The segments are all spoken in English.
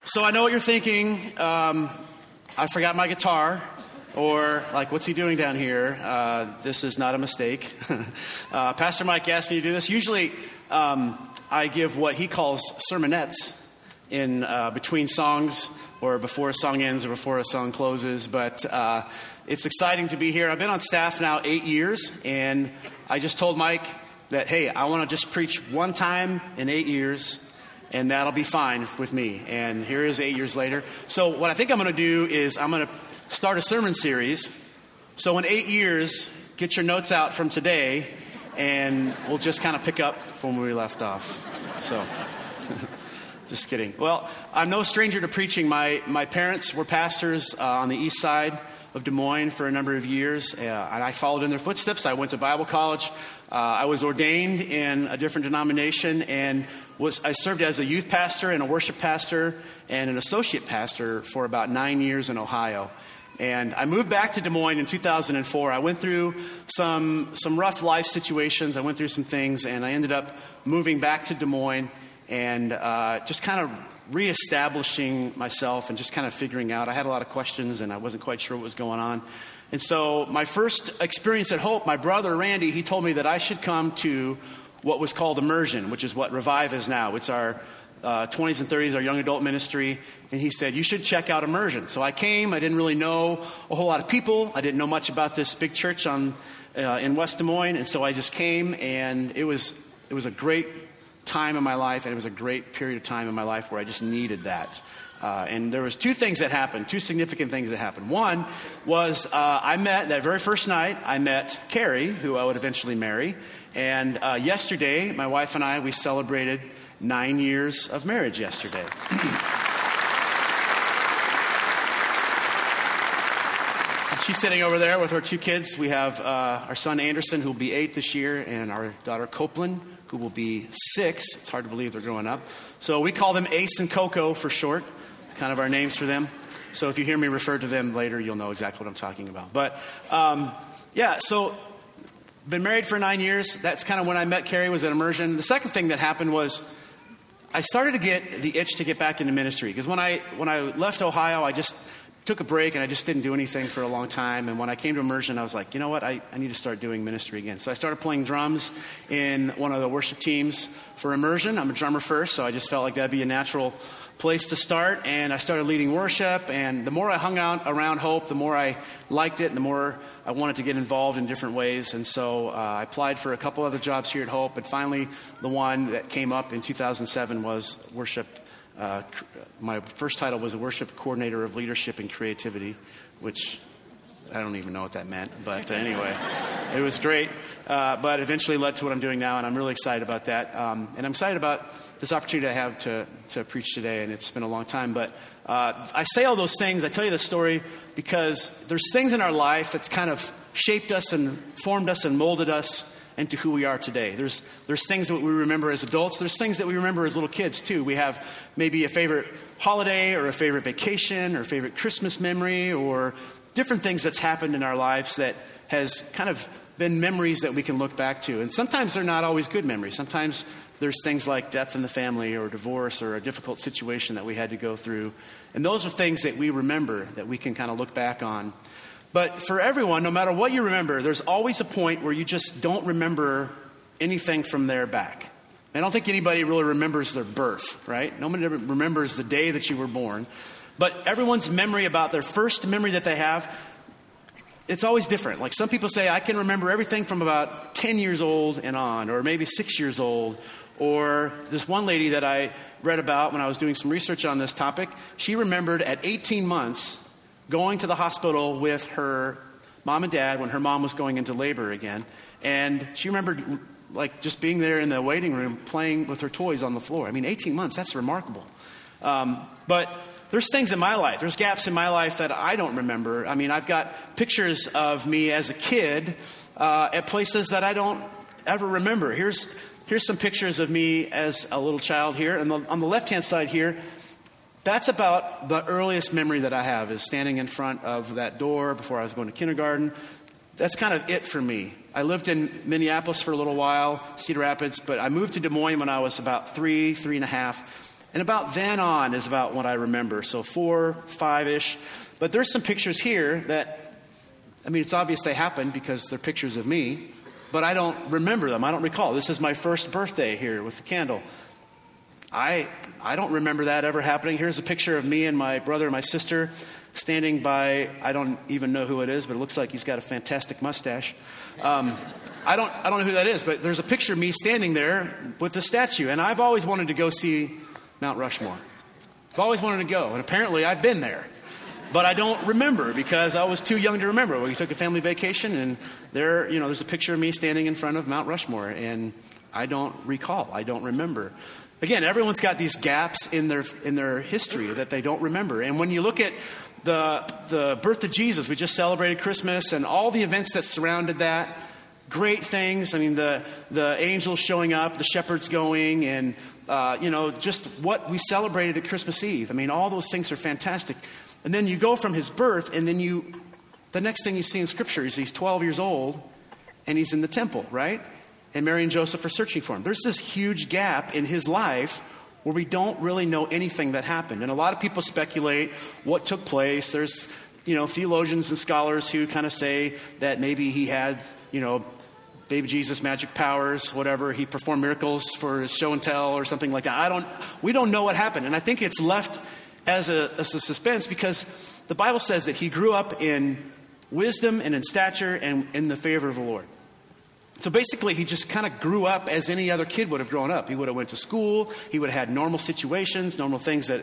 So I know what you're thinking. I forgot my guitar. Or, like, what's he doing down here? This is not a mistake. Pastor Mike asked me to do this. Usually, I give what he calls sermonettes in between songs, or before a song ends or before a song closes. But it's exciting to be here. I've been on staff now 8 years, and I just told Mike that, hey, I want to just preach one time in 8 years, and that'll be fine with me. And here is 8 years later. So what I think I'm going to do is I'm going to start a sermon series. So in 8 years, get your notes out from today, and we'll just kind of pick up from where we left off. So, just kidding. Well, I'm no stranger to preaching. My parents were pastors on the east side of Des Moines for a number of years, and I followed in their footsteps. I went to Bible college. I was ordained in a different denomination, and I served as a youth pastor and a worship pastor and an associate pastor for about 9 years in Ohio. And I moved back to Des Moines in 2004. I went through some rough life situations. I went through some things, and I ended up moving back to Des Moines and just kind of reestablishing myself and just kind of figuring out. I had a lot of questions, and I wasn't quite sure what was going on. And so my first experience at Hope, my brother Randy, he told me that I should come to what was called Immersion, which is what Revive is now. It's our 20s and 30s, our young adult ministry. And he said, you should check out Immersion. So I came. I didn't really know a whole lot of people. I didn't know much about this big church in West Des Moines. And so I just came, and it was a great time in my life, and it was a great period of time in my life where I just needed that. And there was two significant things that happened. One was that very first night, I met Carrie, who I would eventually marry. And yesterday, my wife and I, we celebrated 9 years of marriage yesterday. She's sitting over there with her two kids. We have our son Anderson, who will be 8 this year, and our daughter Copeland, who will be 6. It's hard to believe they're growing up. So we call them Ace and Coco for short, kind of our names for them. So if you hear me refer to them later, you'll know exactly what I'm talking about. But so been married for 9 years. That's kind of when I met Carrie, was at Immersion. The second thing that happened was I started to get the itch to get back into ministry. Because when I left Ohio, I just took a break and I just didn't do anything for a long time. And when I came to Immersion, I was like, you know what? I need to start doing ministry again. So I started playing drums in one of the worship teams for Immersion. I'm a drummer first, so I just felt like that'd be a natural place to start. And I started leading worship. And the more I hung out around Hope, the more I liked it, and the more I wanted to get involved in different ways. And so I applied for a couple other jobs here at Hope. And finally, the one that came up in 2007 was worship. My first title was a worship coordinator of leadership and creativity, which I don't even know what that meant. But anyway, it was great. But eventually led to what I'm doing now, and I'm really excited about that. And I'm excited about this opportunity I have to preach today, and it's been a long time. But I say all those things, I tell you the story, because there's things in our life that's kind of shaped us and formed us and molded us into who we are today. There's things that we remember as adults. There's things that we remember as little kids, too. We have maybe a favorite holiday or a favorite vacation or a favorite Christmas memory or different things that's happened in our lives that has kind of been memories that we can look back to. And sometimes they're not always good memories. Sometimes there's things like death in the family or divorce or a difficult situation that we had to go through. And those are things that we remember that we can kind of look back on. But for everyone, no matter what you remember, there's always a point where you just don't remember anything from there back. I don't think anybody really remembers their birth, right? Nobody remembers the day that you were born. But everyone's memory about their first memory that they have, it's always different. Like some people say, I can remember everything from about 10 years old and on, or maybe 6 years old. Or this one lady that I read about when I was doing some research on this topic, she remembered at 18 months going to the hospital with her mom and dad when her mom was going into labor again. And she remembered like just being there in the waiting room playing with her toys on the floor. I mean, 18 months, that's remarkable. But there's things in my life, there's gaps in my life that I don't remember. I mean, I've got pictures of me as a kid at places that I don't ever remember. Here's some pictures of me as a little child here. And on the left-hand side here, that's about the earliest memory that I have, is standing in front of that door before I was going to kindergarten. That's kind of it for me. I lived in Minneapolis for a little while, Cedar Rapids, but I moved to Des Moines when I was about three and a half. And about then on is about what I remember. So 4, 5-ish. But there's some pictures here that, it's obvious they happened because they're pictures of me, but I don't remember them. I don't recall. This is my first birthday here with the candle. I don't remember that ever happening. Here's a picture of me and my brother and my sister standing by, I don't even know who it is, but it looks like he's got a fantastic mustache. I don't know who that is, but there's a picture of me standing there with the statue. And I've always wanted to go see Mount Rushmore. I've always wanted to go, and apparently I've been there. But I don't remember because I was too young to remember. We took a family vacation, and there's a picture of me standing in front of Mount Rushmore, and I don't recall. I don't remember. Again, everyone's got these gaps in their history that they don't remember. And when you look at the birth of Jesus, we just celebrated Christmas, and all the events that surrounded that, great things. The angels showing up, the shepherds going, and just what we celebrated at Christmas Eve. All those things are fantastic. And then you go from his birth, and then the next thing you see in Scripture is he's 12 years old, and he's in the temple, right? And Mary and Joseph are searching for him. There's this huge gap in his life where we don't really know anything that happened. And a lot of people speculate what took place. There's, theologians and scholars who kind of say that maybe he had, baby Jesus magic powers, whatever. He performed miracles for his show and tell or something like that. We don't know what happened. And I think it's left as a suspense because the Bible says that he grew up in wisdom and in stature and in the favor of the Lord. So basically, he just kind of grew up as any other kid would have grown up. He would have went to school. He would have had normal situations, normal things that,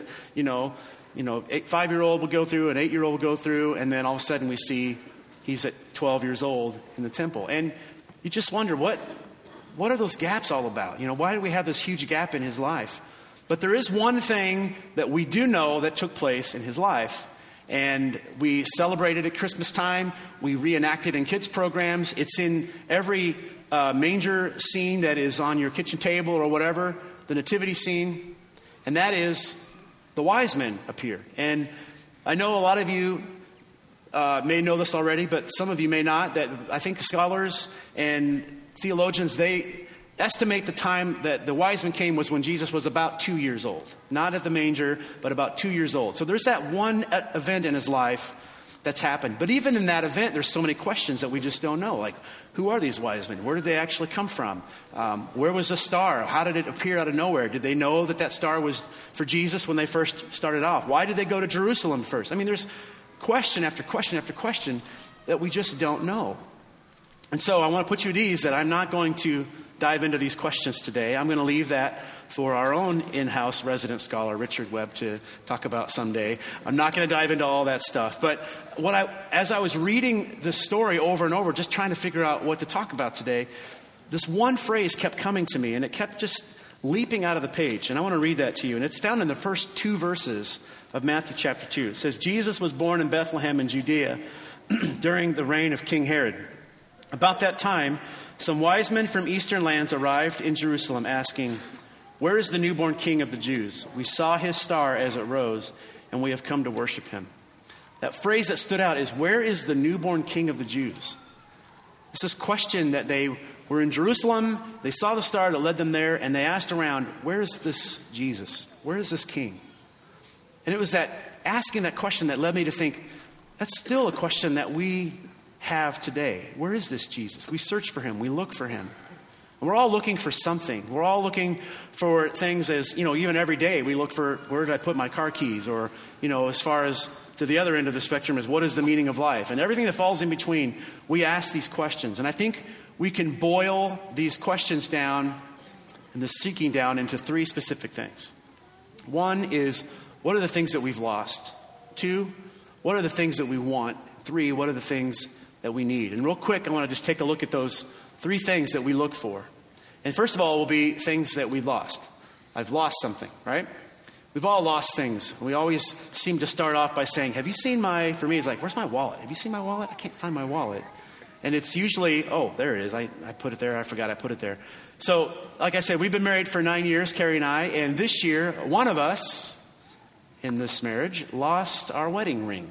5-year-old would go through, an 8-year-old would go through, and then all of a sudden we see he's at 12 years old in the temple. And you just wonder, what are those gaps all about? Why do we have this huge gap in his life? But there is one thing that we do know that took place in his life, and we celebrated at Christmas time. We reenacted in kids' programs. It's in every manger scene that is on your kitchen table or whatever, the nativity scene, and that is the wise men appear. And I know a lot of you may know this already, but some of you may not, that I think scholars and theologians, they estimate the time that the wise men came was when Jesus was about 2 years old. Not at the manger, but about 2 years old. So there's that one event in his life that's happened. But even in that event, there's so many questions that we just don't know. Like, who are these wise men? Where did they actually come from? Where was the star? How did it appear out of nowhere? Did they know that star was for Jesus when they first started off? Why did they go to Jerusalem first? There's question after question after question that we just don't know. And so I want to put you at ease that I'm not going to dive into these questions today. I'm going to leave that for our own in-house resident scholar, Richard Webb, to talk about someday. I'm not going to dive into all that stuff. But as I was reading this story over and over, just trying to figure out what to talk about today, this one phrase kept coming to me, and it kept just leaping out of the page. And I want to read that to you. And it's found in the first 2 verses of Matthew chapter 2. It says, Jesus was born in Bethlehem in Judea during the reign of King Herod. About that time, some wise men from eastern lands arrived in Jerusalem asking, "Where is the newborn king of the Jews? We saw his star as it rose, and we have come to worship him." That phrase that stood out is, where is the newborn king of the Jews? It's this question that they were in Jerusalem, they saw the star that led them there, and they asked around, where is this Jesus? Where is this king? And it was that asking that question that led me to think, that's still a question that we have today. Where is this Jesus? We search for him. We look for him. And we're all looking for something. We're all looking for things as, even every day we look for, where did I put my car keys? Or, as far as to the other end of the spectrum is, what is the meaning of life? And everything that falls in between, we ask these questions. And I think we can boil these questions down and the seeking down into 3 specific things. 1 is, what are the things that we've lost? 2, what are the things that we want? 3, what are the things that we need? And real quick, I want to just take a look at those 3 things that we look for. And first of all will be things that we lost. I've lost something, right? We've all lost things. We always seem to start off by saying, have you seen for me, it's like, where's my wallet? Have you seen my wallet? I can't find my wallet. And it's usually, oh, there it is. I put it there. I forgot I put it there. So, like I said, we've been married for 9 years, Carrie and I. And this year, one of us in this marriage lost our wedding ring.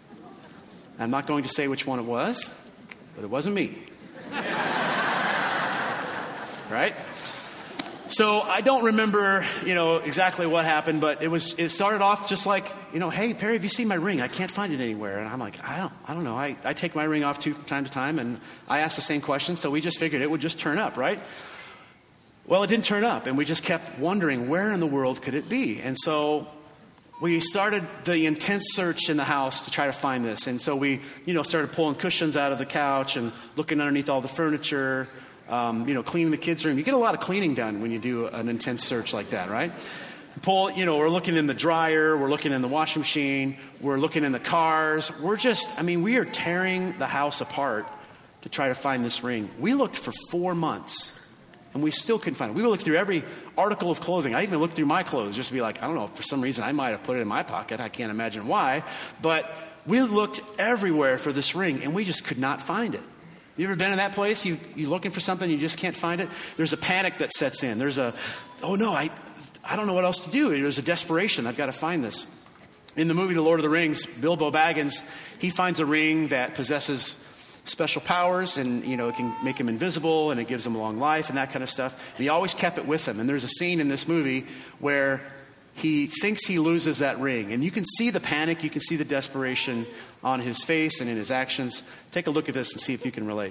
I'm not going to say which one it was, but it wasn't me. Right? So I don't remember, exactly what happened, but it started off just like, hey, Perry, have you seen my ring? I can't find it anywhere. And I'm like, I don't know. I take my ring off from time to time, and I ask the same question, so we just figured it would just turn up, right? Well, it didn't turn up, and we just kept wondering, where in the world could it be? And so we started the intense search in the house to try to find this. And so we, started pulling cushions out of the couch and looking underneath all the furniture, cleaning the kids' room. You get a lot of cleaning done when you do an intense search like that, right? We're looking in the dryer, we're looking in the washing machine, we're looking in the cars. We are tearing the house apart to try to find this ring. We looked for 4 months, and we still couldn't find it. We looked through every article of clothing. I even looked through my clothes just to be like, I don't know, for some reason I might have put it in my pocket. I can't imagine why. But we looked everywhere for this ring, and we just could not find it. You ever been in that place? You're looking for something, you just can't find it? There's a panic that sets in. There's I don't know what else to do. There's a desperation. I've got to find this. In the movie The Lord of the Rings, Bilbo Baggins, he finds a ring that possesses special powers, and it can make him invisible, and it gives him a long life and that kind of stuff. And he always kept it with him. And there's a scene in this movie where he thinks he loses that ring, and you can see the panic, you can see the desperation on his face and in his actions. Take a look at this and see if you can relate.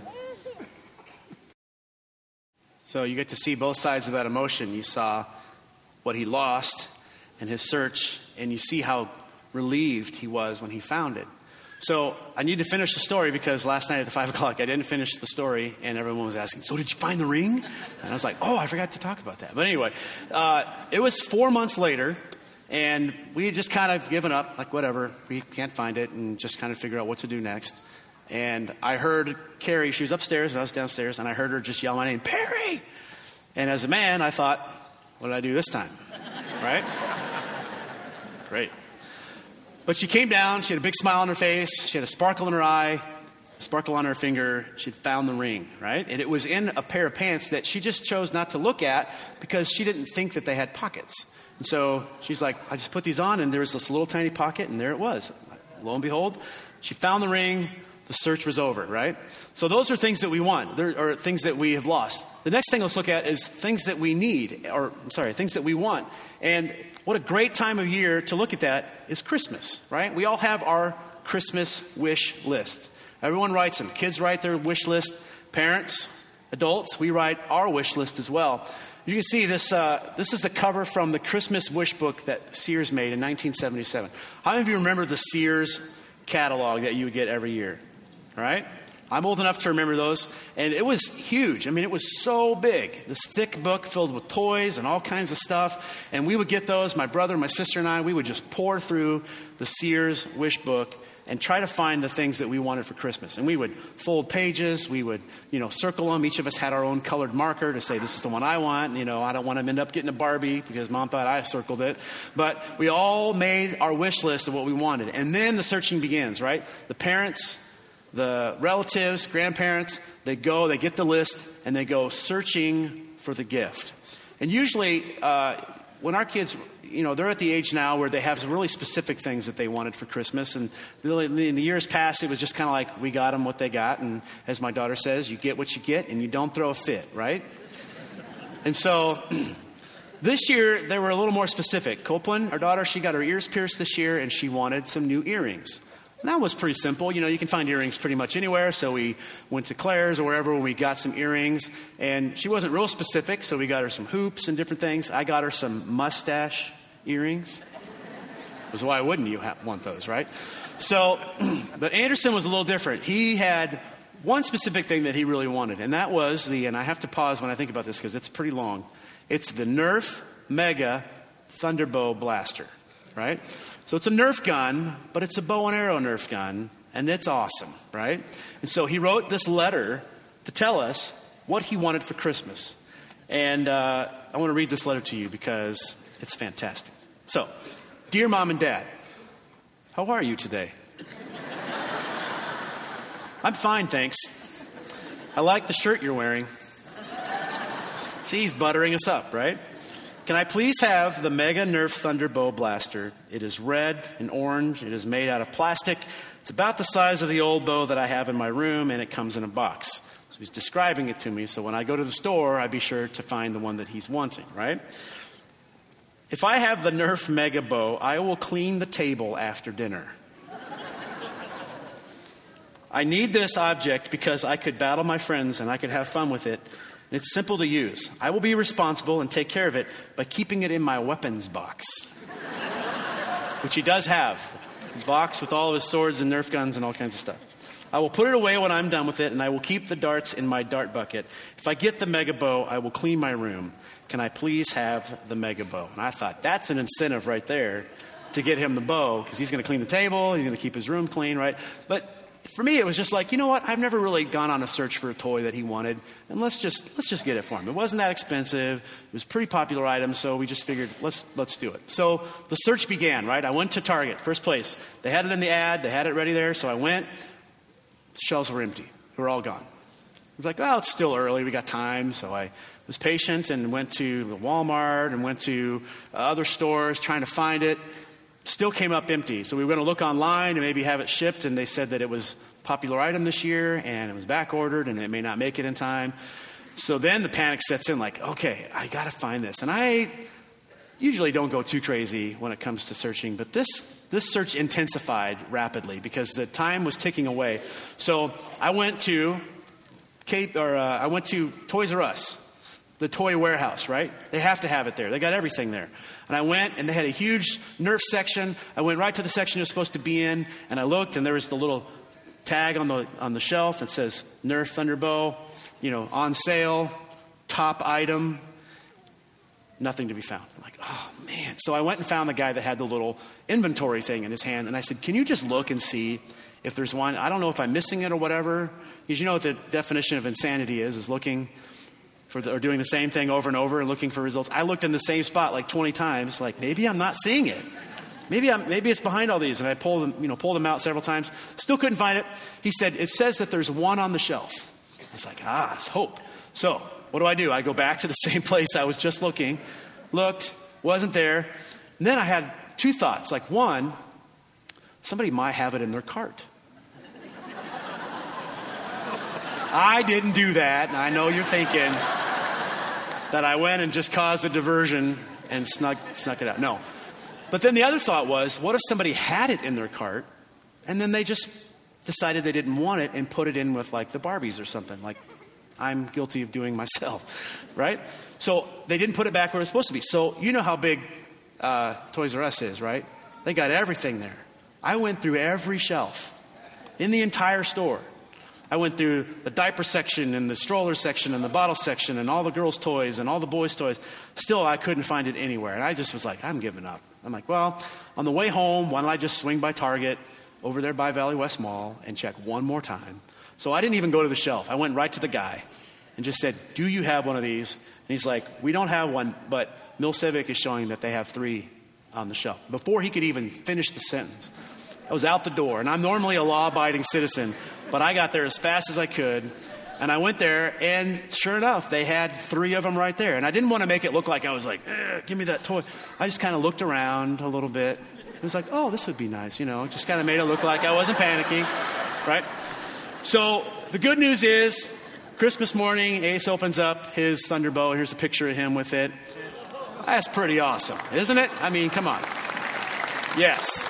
So you get to see both sides of that emotion. You saw what he lost in his search, and you see how relieved he was when he found it. So I need to finish the story, because last night at 5 o'clock I didn't finish the story, and everyone was asking, so did you find the ring? And I was like, I forgot to talk about that. But anyway, it was 4 months later, and we had just kind of given up, like whatever, we can't find it, and just kind of figure out what to do next. And I heard Carrie, she was upstairs and I was downstairs, and I heard her just yell my name, Perry! And as a man, I thought, what did I do this time? Right? Great. But she came down, she had a big smile on her face, she had a sparkle in her eye, a sparkle on her finger. She'd found the ring, right? And it was in a pair of pants that she just chose not to look at because she didn't think that they had pockets. And so she's like, I just put these on, and there was this little tiny pocket, and there it was. Lo and behold, she found the ring, the search was over, right? So those are things that we want, or things that we have lost. The next thing let's look at is things that we need, things that we want. And what a great time of year to look at that is Christmas, right? We all have our Christmas wish list. Everyone writes them. Kids write their wish list. Parents, adults, we write our wish list as well. You can see this. This is the cover from the Christmas wish book that Sears made in 1977. How many of you remember the Sears catalog that you would get every year? All right? I'm old enough to remember those, and it was huge. It was so big. This thick book filled with toys and all kinds of stuff, and we would get those. My brother, my sister, and I, we would just pour through the Sears wish book and try to find the things that we wanted for Christmas. And we would fold pages, we would, circle them. Each of us had our own colored marker to say, this is the one I want. I don't want to end up getting a Barbie because Mom thought I circled it. But we all made our wish list of what we wanted. And then the searching begins, right? The parents, the relatives, grandparents, they get the list, and they go searching for the gift. And usually, when our kids, they're at the age now where they have some really specific things that they wanted for Christmas. And in the years past, it was just kind of like, we got them what they got. And as my daughter says, you get what you get, and you don't throw a fit, right? And so this year, they were a little more specific. Copeland, our daughter, she got her ears pierced this year, and she wanted some new earrings. And that was pretty simple. You can find earrings pretty much anywhere. So we went to Claire's or wherever when we got some earrings. And she wasn't real specific, so we got her some hoops and different things. I got her some mustache earrings. Because why wouldn't you want those, right? So, but Anderson was a little different. He had one specific thing that he really wanted, and that was and I have to pause when I think about this because it's pretty long. It's the Nerf Mega Thunderbow Blaster, right? So it's a Nerf gun, but it's a bow and arrow Nerf gun, and it's awesome, right? And so he wrote this letter to tell us what he wanted for Christmas. And I want to read this letter to you because it's fantastic. So, dear Mom and Dad, how are you today? I'm fine, thanks. I like the shirt you're wearing. See, he's buttering us up, right? Can I please have the Mega Nerf Thunderbow Blaster? It is red and orange. It is made out of plastic. It's about the size of the old bow that I have in my room, and it comes in a box. So he's describing it to me, so when I go to the store, I be sure to find the one that he's wanting, right? If I have the Nerf Mega Bow, I will clean the table after dinner. I need this object because I could battle my friends and I could have fun with it. And it's simple to use. I will be responsible and take care of it by keeping it in my weapons box, which he does have. A box with all of his swords and Nerf guns and all kinds of stuff. I will put it away when I'm done with it, and I will keep the darts in my dart bucket. If I get the Mega Bow, I will clean my room. Can I please have the Mega Bow? And I thought, that's an incentive right there to get him the bow, because he's going to clean the table, he's going to keep his room clean, right? But for me, it was just like, you know what? I've never really gone on a search for a toy that he wanted, and let's just get it for him. It wasn't that expensive. It was a pretty popular item, so we just figured, let's do it. So the search began, right? I went to Target, first place. They had it in the ad. They had it ready there, so I went. The shelves were empty. They were all gone. I was like, well, it's still early. We got time. So I was patient and went to Walmart and went to other stores trying to find it. Still came up empty. So we were going to look online and maybe have it shipped, and they said that it was a popular item this year and it was back ordered and it may not make it in time. So then the panic sets in, like, okay, I got to find this. And I usually don't go too crazy when it comes to searching, but this search intensified rapidly because the time was ticking away. So I went to Toys R Us, the toy warehouse, right? They have to have it there. They got everything there. And I went, and they had a huge Nerf section. I went right to the section it was supposed to be in, and I looked, and there was the little tag on the shelf that says Nerf Thunderbow, on sale, top item. Nothing to be found. I'm like, oh, man. So I went and found the guy that had the little inventory thing in his hand, and I said, can you just look and see if there's one? I don't know if I'm missing it or whatever. Because you know what the definition of insanity is looking or doing the same thing over and over and looking for results. I looked in the same spot like 20 times, like maybe I'm not seeing it. Maybe it's behind all these. And I pulled them out several times. Still couldn't find it. He said, it says that there's one on the shelf. I was like, it's hope. So what do? I go back to the same place I was just looking, looked, wasn't there. And then I had two thoughts. Like, one, somebody might have it in their cart. I didn't do that. And I know you're thinking that I went and just caused a diversion and snuck it out. No. But then the other thought was, what if somebody had it in their cart and then they just decided they didn't want it and put it in with like the Barbies or something, like I'm guilty of doing myself, right? So they didn't put it back where it was supposed to be. So you know how big Toys R Us is, right? They got everything there. I went through every shelf in the entire store. I went through the diaper section and the stroller section and the bottle section and all the girls' toys and all the boys' toys. Still, I couldn't find it anywhere. And I just was like, I'm giving up. I'm like, well, on the way home, why don't I just swing by Target over there by Valley West Mall and check one more time. So I didn't even go to the shelf. I went right to the guy and just said, do you have one of these? And he's like, we don't have one, but Milcivic is showing that they have 3 on the shelf. Before he could even finish the sentence, I was out the door. And I'm normally a law-abiding citizen, but I got there as fast as I could. And I went there, and sure enough, they had 3 of them right there. And I didn't want to make it look like I was like, give me that toy. I just kind of looked around a little bit. It was like, oh, this would be nice, Just kind of made it look like I wasn't panicking, right? So the good news is, Christmas morning, Ace opens up his Thunderbow. Here's a picture of him with it. That's pretty awesome, isn't it? I mean, come on. Yes.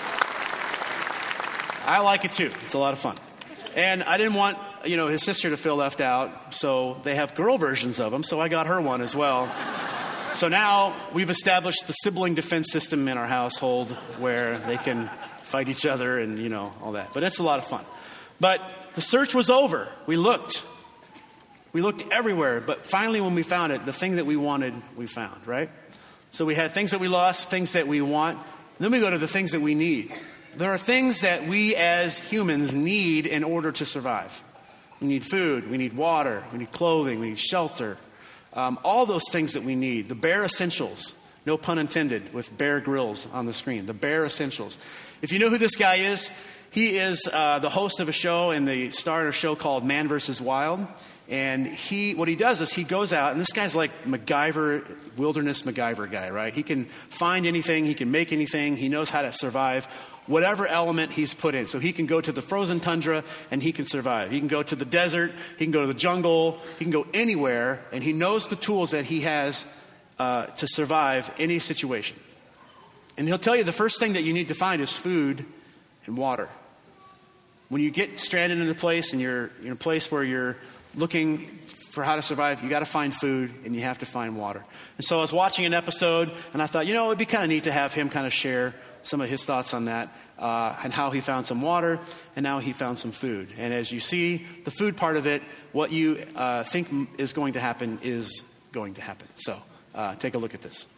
I like it too. It's a lot of fun. And I didn't want, his sister to feel left out, so they have girl versions of them, so I got her one as well. So now we've established the sibling defense system in our household where they can fight each other and, all that. But it's a lot of fun. But the search was over. We looked everywhere, but finally when we found it, the thing that we wanted, we found, right? So we had things that we lost, things that we want. Then we go to the things that we need. There are things that we as humans need in order to survive. We need food, we need water, we need clothing, we need shelter. All those things that we need, the bare essentials, no pun intended, with Bear Grylls on the screen, the bare essentials. If you know who this guy is, he is the host of a show and the star in a show called Man vs. Wild. And what he does is he goes out, and this guy's like MacGyver, wilderness MacGyver guy, right? He can find anything, he can make anything, he knows how to survive whatever element he's put in. So he can go to the frozen tundra and he can survive. He can go to the desert, he can go to the jungle, he can go anywhere, and he knows the tools that he has to survive any situation. And he'll tell you the first thing that you need to find is food and water. When you get stranded in a place and you're in a place where you're looking for how to survive, you got to find food and you have to find water. And so I was watching an episode and I thought, it'd be kind of neat to have him kind of share some of his thoughts on that and how he found some water and how he found some food. And as you see the food part of it, what you think is going to happen is going to happen. So take a look at this.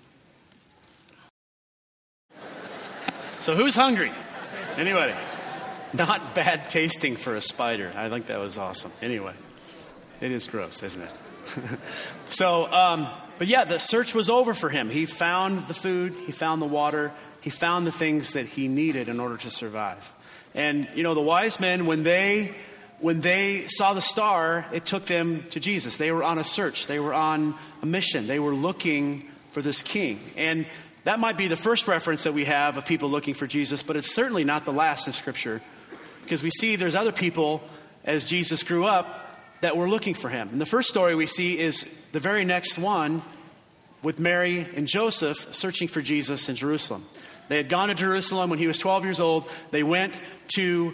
So who's hungry? Anybody? Not bad tasting for a spider. I think that was awesome. Anyway, it is gross, isn't it? But yeah, the search was over for him. He found the food, he found the water, he found the things that he needed in order to survive. And, the wise men, when they saw the star, it took them to Jesus. They were on a search. They were on a mission. They were looking for this king. And that might be the first reference that we have of people looking for Jesus, but it's certainly not the last in Scripture. Because we see there's other people, as Jesus grew up, that were looking for him. And the first story we see is the very next one with Mary and Joseph searching for Jesus in Jerusalem. They had gone to Jerusalem when he was 12 years old. They went to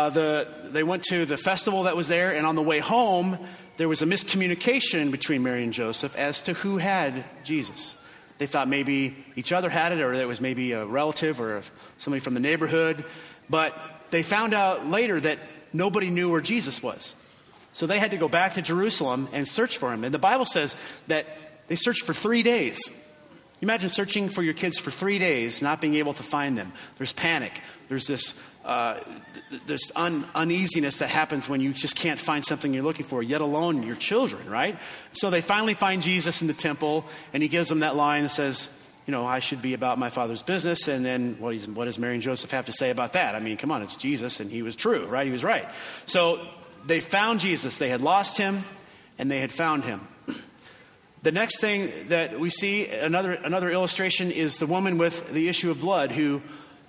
the festival that was there, and on the way home, there was a miscommunication between Mary and Joseph as to who had Jesus. They thought maybe each other had it, or it was maybe a relative or somebody from the neighborhood. But they found out later that nobody knew where Jesus was. So they had to go back to Jerusalem and search for him. And the Bible says that they searched for 3 days. You imagine searching for your kids for 3 days, not being able to find them. There's panic. There's this uneasiness that happens when you just can't find something you're looking for, yet alone your children, right? So they finally find Jesus in the temple, and he gives them that line that says, I should be about my Father's business. And then what does Mary and Joseph have to say about that? I mean, come on, it's Jesus, and he was true, right? He was right. So they found Jesus. They had lost him, and they had found him. The next thing that we see, another illustration, is the woman with the issue of blood who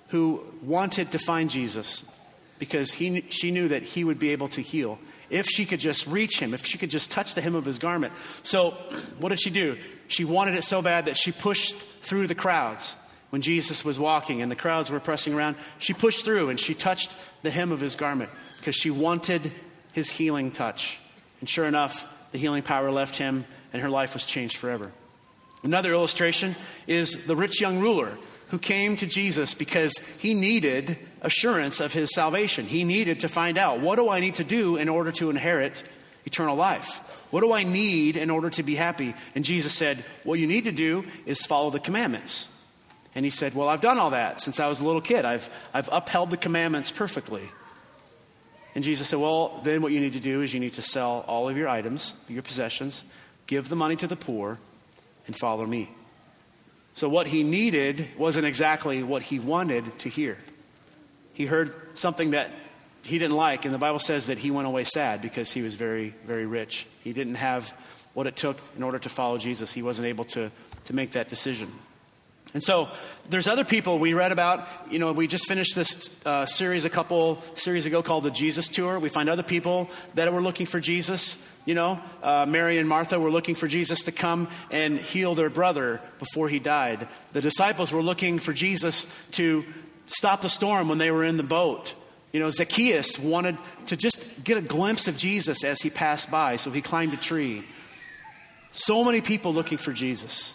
wanted to find Jesus because she knew that he would be able to heal if she could just reach him, if she could just touch the hem of his garment. So what did she do? She wanted it so bad that she pushed through the crowds when Jesus was walking and the crowds were pressing around. She pushed through and she touched the hem of his garment because she wanted his healing touch. And sure enough, the healing power left him and her life was changed forever. Another illustration is the rich young ruler who came to Jesus because he needed assurance of his salvation. He needed to find out, what do I need to do in order to inherit eternal life? What do I need in order to be happy? And Jesus said, what you need to do is follow the commandments. And he said, well, I've done all that since I was a little kid. I've upheld the commandments perfectly. And Jesus said, well, then what you need to do is you need to sell all of your items, your possessions, give the money to the poor, and follow me. So what he needed wasn't exactly what he wanted to hear. He heard something that he didn't like, and the Bible says that he went away sad because he was very, very rich. He didn't have what it took in order to follow Jesus. He wasn't able to make that decision. And so there's other people we read about. We just finished this series a couple series ago called the Jesus Tour. We find other people that were looking for Jesus. Mary and Martha were looking for Jesus to come and heal their brother before he died. The disciples were looking for Jesus to stop the storm when they were in the boat. Zacchaeus wanted to just get a glimpse of Jesus as he passed by, so he climbed a tree. So many people looking for Jesus.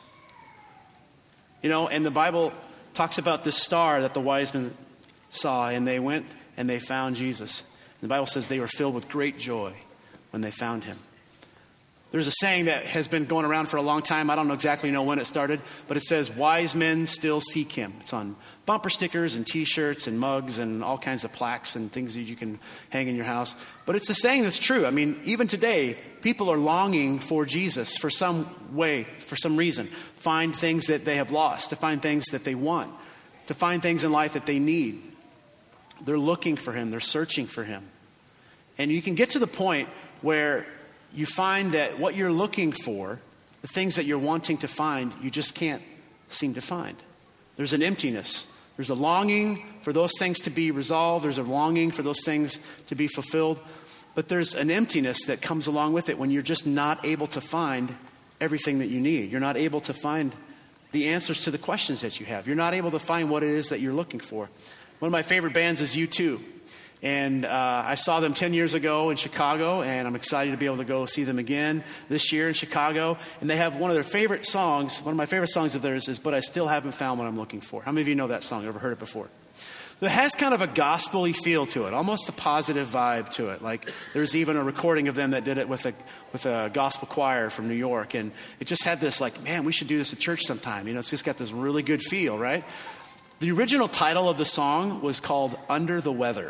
And the Bible talks about this star that the wise men saw, and they went and they found Jesus. And the Bible says they were filled with great joy when they found him. There's a saying that has been going around for a long time. I don't exactly know when it started, but it says, wise men still seek him. It's on bumper stickers and T-shirts and mugs and all kinds of plaques and things that you can hang in your house. But it's a saying that's true. I mean, even today, people are longing for Jesus for some way, for some reason. Find things that they have lost, to find things that they want, to find things in life that they need. They're looking for him. They're searching for him. And you can get to the point where you find that what you're looking for, the things that you're wanting to find, you just can't seem to find. There's an emptiness. There's a longing for those things to be resolved. There's a longing for those things to be fulfilled. But there's an emptiness that comes along with it when you're just not able to find everything that you need. You're not able to find the answers to the questions that you have. You're not able to find what it is that you're looking for. One of my favorite bands is U2. And I saw them 10 years ago in Chicago, and I'm excited to be able to go see them again this year in Chicago. And they have one of their favorite songs, one of my favorite songs of theirs is, "But I Still Haven't Found What I'm Looking For." How many of you know that song? Ever heard it before? It has kind of a gospel-y feel to it, almost a positive vibe to it. Like there's even a recording of them that did it with a gospel choir from New York. And it just had this like, man, we should do this at church sometime. You know, it's just got this really good feel, right? The original title of the song was called "Under the Weather."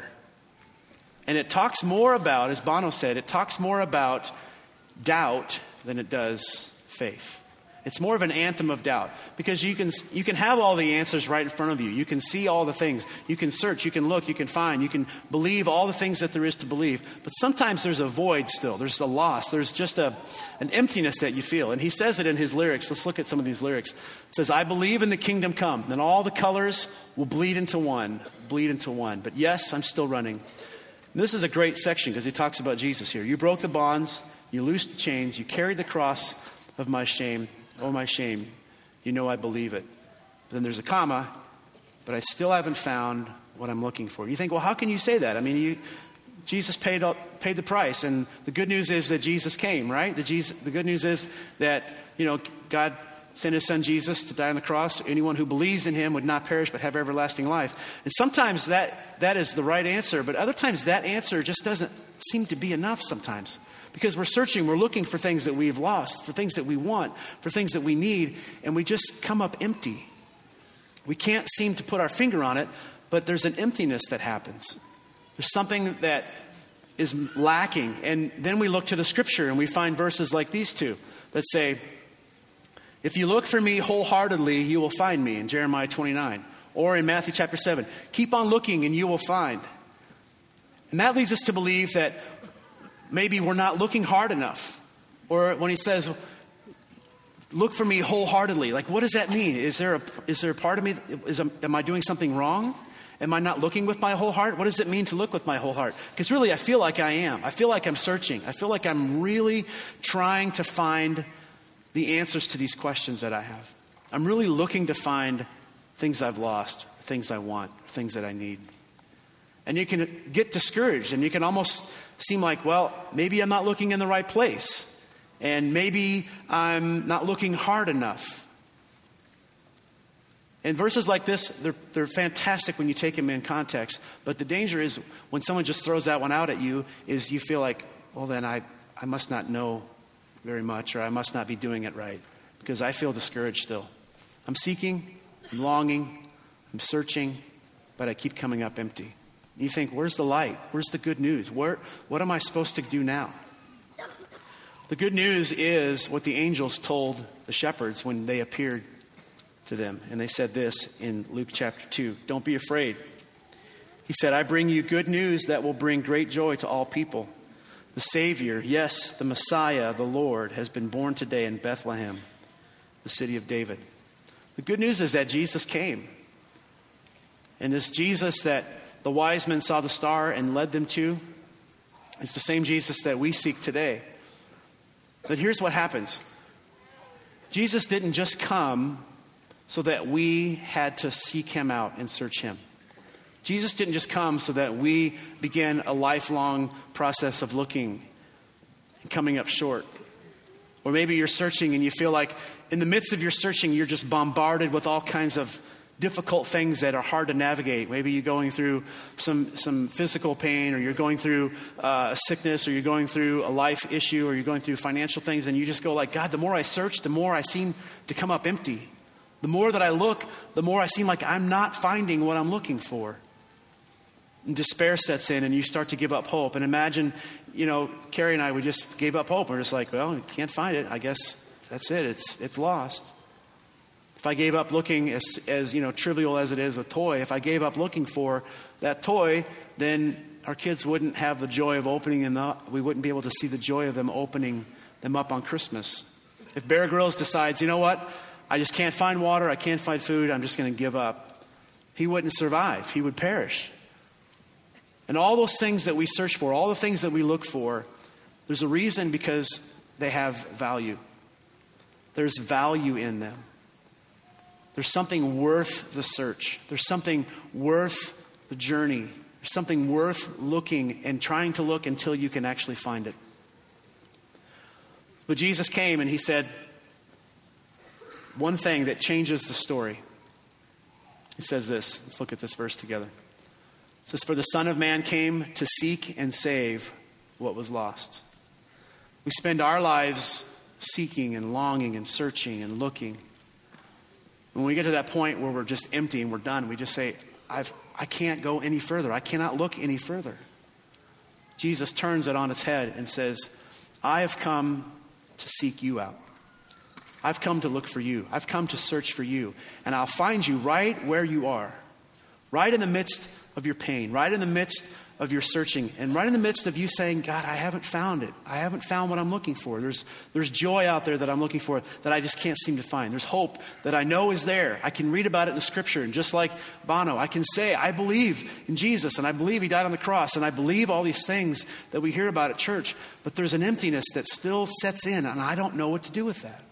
And it talks more about, as Bono said, it talks more about doubt than it does faith. It's more of an anthem of doubt because you can have all the answers right in front of you. You can see all the things. You can search, you can look, you can find, you can believe all the things that there is to believe. But sometimes there's a void still. There's a loss. There's just an emptiness that you feel. And he says it in his lyrics. Let's look at some of these lyrics. It says, "I believe in the kingdom come. Then all the colors will bleed into one. But yes, I'm still running." And this is a great section because he talks about Jesus here. "You broke the bonds. You loosed the chains. You carried the cross of my shame. Oh, my shame, you know I believe it." Then there's a comma, "But I still haven't found what I'm looking for." You think, well, how can you say that? I mean, Jesus paid the price, and the good news is that Jesus came, right? The good news is that, God sent his son Jesus to die on the cross. Anyone who believes in him would not perish but have everlasting life. And sometimes that is the right answer, but other times that answer just doesn't seem to be enough sometimes. Because we're searching, we're looking for things that we've lost, for things that we want, for things that we need, and we just come up empty. We can't seem to put our finger on it, but there's an emptiness that happens. There's something that is lacking. And then we look to the scripture and we find verses like these two that say, "If you look for me wholeheartedly, you will find me," in Jeremiah 29. Or in Matthew chapter 7, "Keep on looking and you will find." And that leads us to believe that maybe we're not looking hard enough. Or when he says, "Look for me wholeheartedly," like what does that mean? Is there a part of me, am I doing something wrong? Am I not looking with my whole heart? What does it mean to look with my whole heart? Because really I feel like I am. I feel like I'm searching. I feel like I'm really trying to find the answers to these questions that I have. I'm really looking to find things I've lost, things I want, things that I need. And you can get discouraged and you can almost seem like, well, maybe I'm not looking in the right place. And maybe I'm not looking hard enough. And verses like this, they're fantastic when you take them in context. But the danger is when someone just throws that one out at you, is you feel like, well, then I must not know very much, or I must not be doing it right. Because I feel discouraged still. I'm seeking, I'm longing, I'm searching, but I keep coming up empty. You think, where's the light? Where's the good news? What am I supposed to do now? The good news is what the angels told the shepherds when they appeared to them. And they said this in Luke chapter 2. "Don't be afraid." He said, "I bring you good news that will bring great joy to all people. The Savior, yes, the Messiah, the Lord, has been born today in Bethlehem, the city of David." The good news is that Jesus came. And this Jesus that the wise men saw the star and led them to is the same Jesus that we seek today. But here's what happens. Jesus didn't just come so that we had to seek him out and search him. Jesus didn't just come so that we begin a lifelong process of looking and coming up short. Or maybe you're searching and you feel like in the midst of your searching, you're just bombarded with all kinds of difficult things that are hard to navigate. Maybe you're going through some physical pain, or you're going through a sickness, or you're going through a life issue, or you're going through financial things, and you just go like, God, the more I search, the more I seem to come up empty. The more that I look, the more I seem like I'm not finding what I'm looking for. And despair sets in and you start to give up hope. And imagine, Carrie and I, we just gave up hope. We're just like, well, we can't find it. I guess that's it. It's lost. If I gave up looking as trivial as it is a toy, if I gave up looking for that toy, then our kids wouldn't have the joy of opening them up. We wouldn't be able to see the joy of them opening them up on Christmas. If Bear Grylls decides, you know what? I just can't find water. I can't find food. I'm just going to give up. he wouldn't survive. He would perish. And all those things that we search for, all the things that we look for, there's a reason, because they have value. There's value in them. There's something worth the search. There's something worth the journey. There's something worth looking and trying to look until you can actually find it. But Jesus came and he said one thing that changes the story. He says this. Let's look at this verse together. It says, "For the Son of Man came to seek and save what was lost." We spend our lives seeking and longing and searching and looking. When we get to that point where we're just empty and we're done, we just say, I can't go any further. I cannot look any further. Jesus turns it on its head and says, I have come to seek you out. I've come to look for you. I've come to search for you. And I'll find you right where you are. Right in the midst of your pain. Right in the midst of your searching. And right in the midst of you saying, God, I haven't found it. I haven't found what I'm looking for. There's joy out there that I'm looking for that I just can't seem to find. There's hope that I know is there. I can read about it in the scripture. And just like Bono, I can say, I believe in Jesus. And I believe he died on the cross. And I believe all these things that we hear about at church. But there's an emptiness that still sets in. And I don't know what to do with that.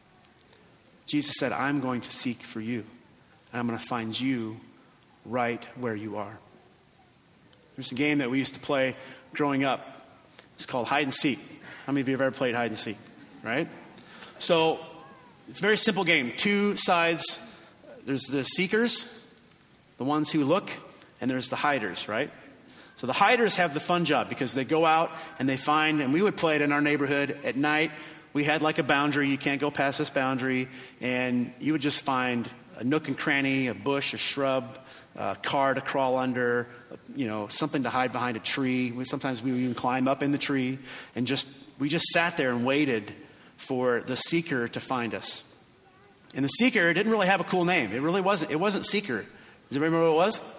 Jesus said, I'm going to seek for you. And I'm going to find you right where you are. There's a game that we used to play growing up. It's called hide and seek. How many of you have ever played hide and seek? Right? So it's a very simple game. Two sides. There's the seekers, the ones who look, and there's the hiders, right? So the hiders have the fun job because they go out and they find, and we would play it in our neighborhood at night. We had like a boundary. You can't go past this boundary. And you would just find a nook and cranny, a bush, a shrub, a car to crawl under, something to hide behind a tree. Sometimes we would even climb up in the tree and we just sat there and waited for the seeker to find us. And the seeker didn't really have a cool name. It really wasn't. It wasn't seeker. Does anybody remember what it was?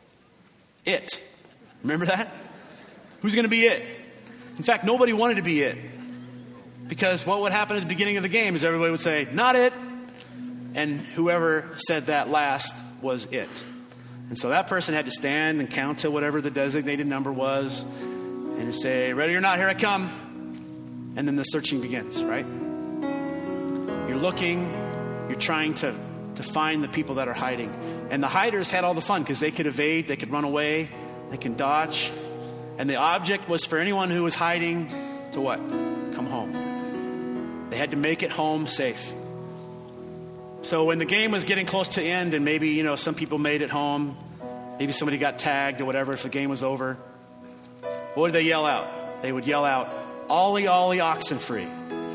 It. Remember that? Who's going to be it? In fact, nobody wanted to be it. Because what would happen at the beginning of the game is everybody would say, not it. And whoever said that last was it. And so that person had to stand and count to whatever the designated number was and say, ready or not, here I come. And then the searching begins, right? You're looking, you're trying to find the people that are hiding. And the hiders had all the fun because they could evade, they could run away, they can dodge. And the object was for anyone who was hiding to what? Come home. They had to make it home safe. So when the game was getting close to end and maybe, some people made it home, maybe somebody got tagged or whatever if the game was over, what did they yell out? They would yell out, "Ollie, ollie, oxen free."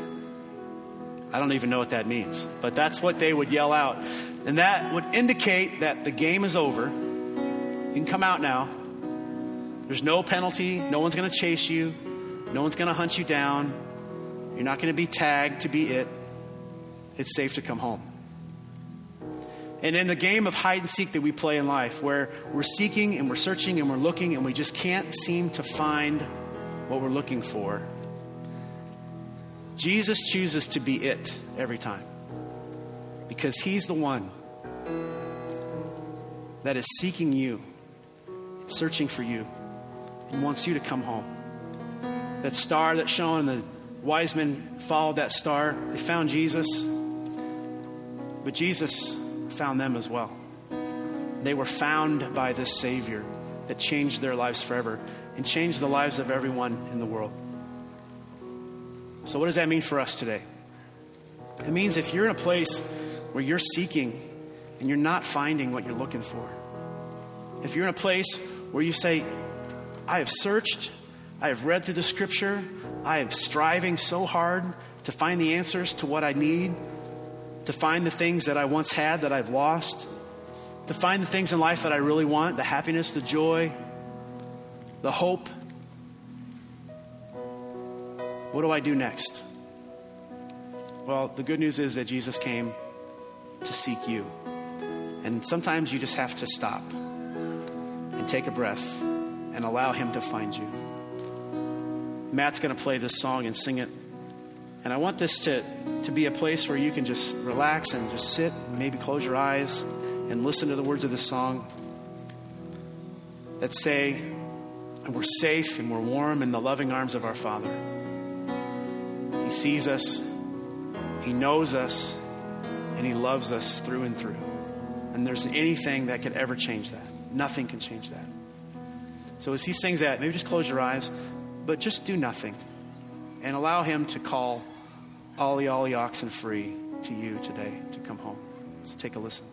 I don't even know what that means, but that's what they would yell out. And that would indicate that the game is over. You can come out now. There's no penalty. No one's going to chase you. No one's going to hunt you down. You're not going to be tagged to be it. It's safe to come home. And in the game of hide and seek that we play in life, where we're seeking and we're searching and we're looking and we just can't seem to find what we're looking for, Jesus chooses to be it every time. Because he's the one that is seeking you, searching for you, and wants you to come home. That star that shone, the wise men followed that star. They found Jesus. But Jesus found them as well. They were found by this Savior that changed their lives forever and changed the lives of everyone in the world. So what does that mean for us today? It means if you're in a place where you're seeking and you're not finding what you're looking for, if you're in a place where you say, I have searched, I have read through the scripture, I am striving so hard to find the answers to what I need, to find the things that I once had that I've lost, to find the things in life that I really want, the happiness, the joy, the hope. What do I do next? Well, the good news is that Jesus came to seek you. And sometimes you just have to stop and take a breath and allow him to find you. Matt's going to play this song and sing it. And I want this to be a place where you can just relax and just sit and maybe close your eyes and listen to the words of this song that say, we're safe and we're warm in the loving arms of our Father. He sees us, He knows us, and He loves us through and through. And there's anything that could ever change that. Nothing can change that. So as he sings that, maybe just close your eyes, but just do nothing. And allow him to call all the oxen free to you today to come home. Let's take a listen.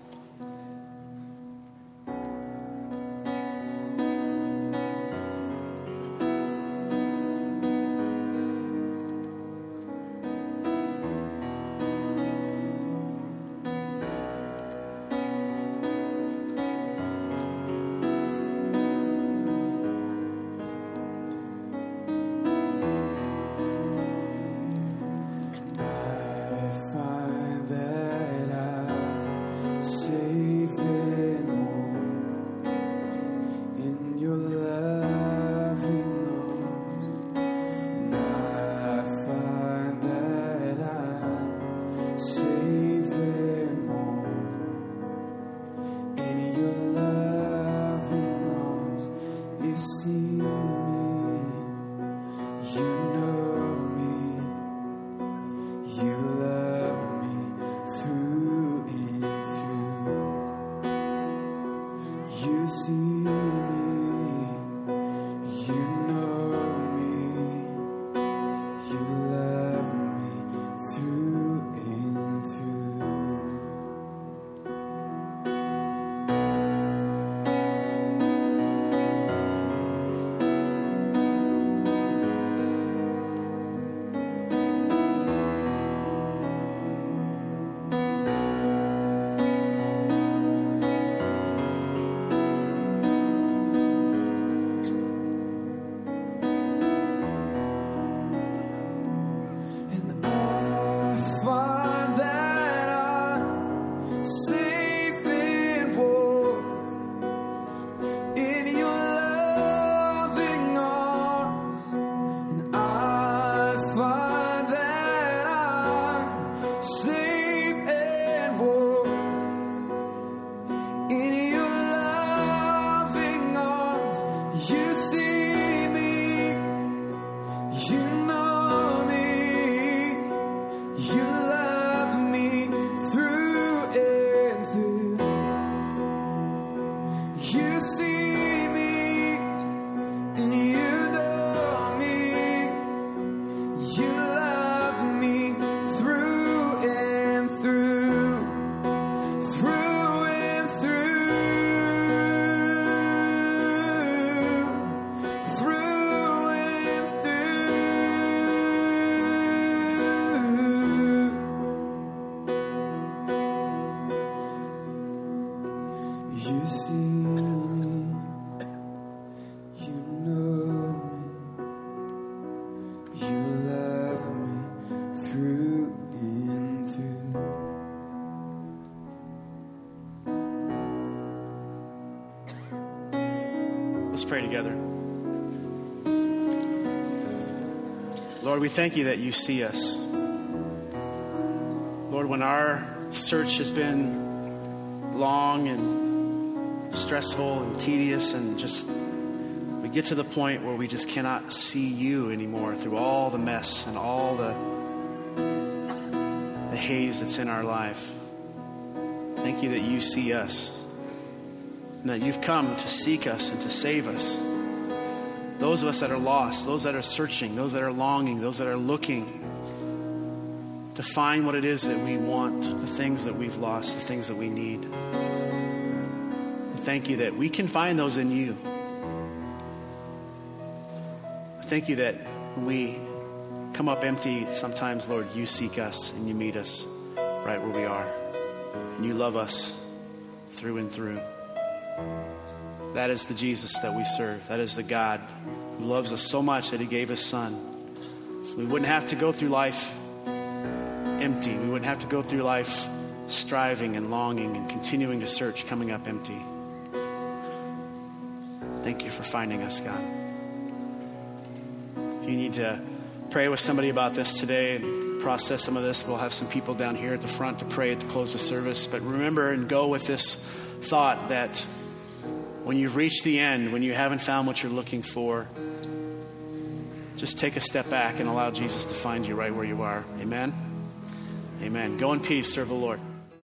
Let's pray together. Lord, we thank you that you see us. Lord, when our search has been long and stressful and tedious and just we get to the point where we just cannot see you anymore through all the mess and all the haze that's in our life. Thank you that you see us and that you've come to seek us and to save us. Those of us that are lost, those that are searching, those that are longing, those that are looking to find what it is that we want, the things that we've lost, the things that we need. And thank you that we can find those in you. Thank you that when we come up empty, sometimes, Lord, you seek us and you meet us right where we are. And you love us through and through. That is the Jesus that we serve. That is the God who loves us so much that he gave his son. So we wouldn't have to go through life empty. We wouldn't have to go through life striving and longing and continuing to search, coming up empty. Thank you for finding us, God. If you need to pray with somebody about this today and process some of this, we'll have some people down here at the front to pray at the close of service. But remember and go with this thought that when you've reached the end, when you haven't found what you're looking for, just take a step back and allow Jesus to find you right where you are. Amen? Amen. Go in peace. Serve the Lord.